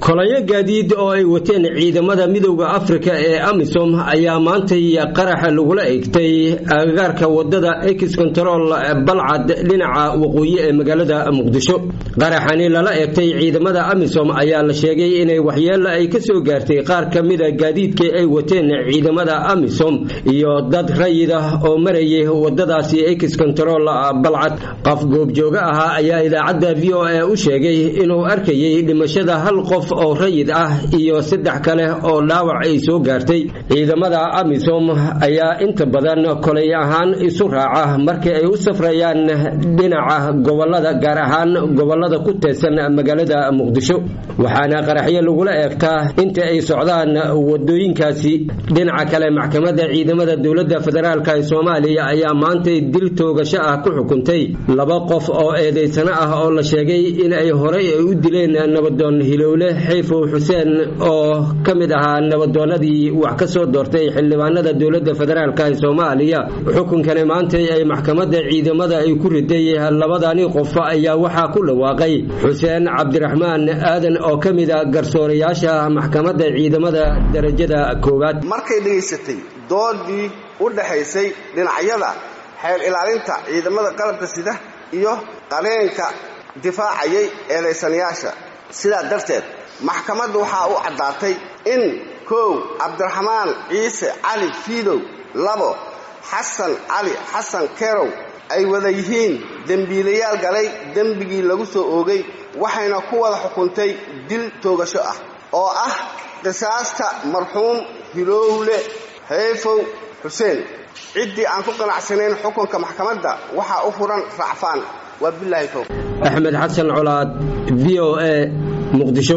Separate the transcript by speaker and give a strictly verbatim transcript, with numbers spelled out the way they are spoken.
Speaker 1: kolonyo gaadiid oo ay wateen ciidamada midowga Afrika ee AMISOM ayaa maantay qaraxa lagula eegtay agagaarka wadada X Control Balcad dhinaca waqooyi ee magaalada Muqdisho. qaraxani lala eegtay ciidamada AMISOM ayaa la sheegay inay waxyeello ay ka soo gaartay qaar kamida gaadiidka ay wateen ciidamada AMISOM iyo dad rayid ah oo marayay wadadaasi X Control Balcad. qof goobjooga ah ayaa idaacada V O A u sheegay inuu arkayay dhimashada hal qof oo rayid ah iyo saddex kale oo dhaawac ay soo gaartay. ciidamada AMISOM ayaa inta badan kolay ahaan isu raaca markii ay u safrayaan dhinaca gobolada gaar ahaan gobolada ku teesan magaalada Muqdisho, waxaana qaraxyo lagula eegtaa inta ay socdaan wadooyinkaasi. dhinaca kale maxkamadda ciidamada dawladda federaalka ee Soomaaliya ayaa maantay dil toogasho ah ku xukuntay laba qof oo eedeysana ah oo la sheegay in ay horey u dileen nabadoon Hilowle Xayfo Xuseen oo kamid ahaa nabadoonadii wax ka soo doortay xildhibaanada dawladda federaalka ee Soomaaliya. xukunkan maanta ay maxkamadda ciidamada ay ku riday labadani qof ayaa waxa ku dhawaaqay Xuseen Cabdiraxmaan Aadan oo kamid ah garsoorayaasha maxkamadda ciidamada darajada koowaad.
Speaker 2: markay dhageysatay doodii u dhaxaysay dhinacyada xeel ilaalinta ciidamada qalabka sida iyo qareenka difaacayay eedeysanayaasha, sidaa darteed maxkamaddu waxa uu cadaatay in kow Cabdiraxmaan Ciise Cali Fiidow, labo Xasan Cali Xasan Kerow ay wada yihiin dambiilayaal galay dambigii lagu soo oogay, waxayna ku wada xukuntay dil toogasho ah oo ah qisaasta marxuum Hilowle Xayfo Xuseen. ciddii aan ku qanacsanayn xukunka maxkamadda waxa u furan racfaan. wabillahi tawfiiq.
Speaker 1: Axmed Xasan Colaad, V O A, Muqdisho.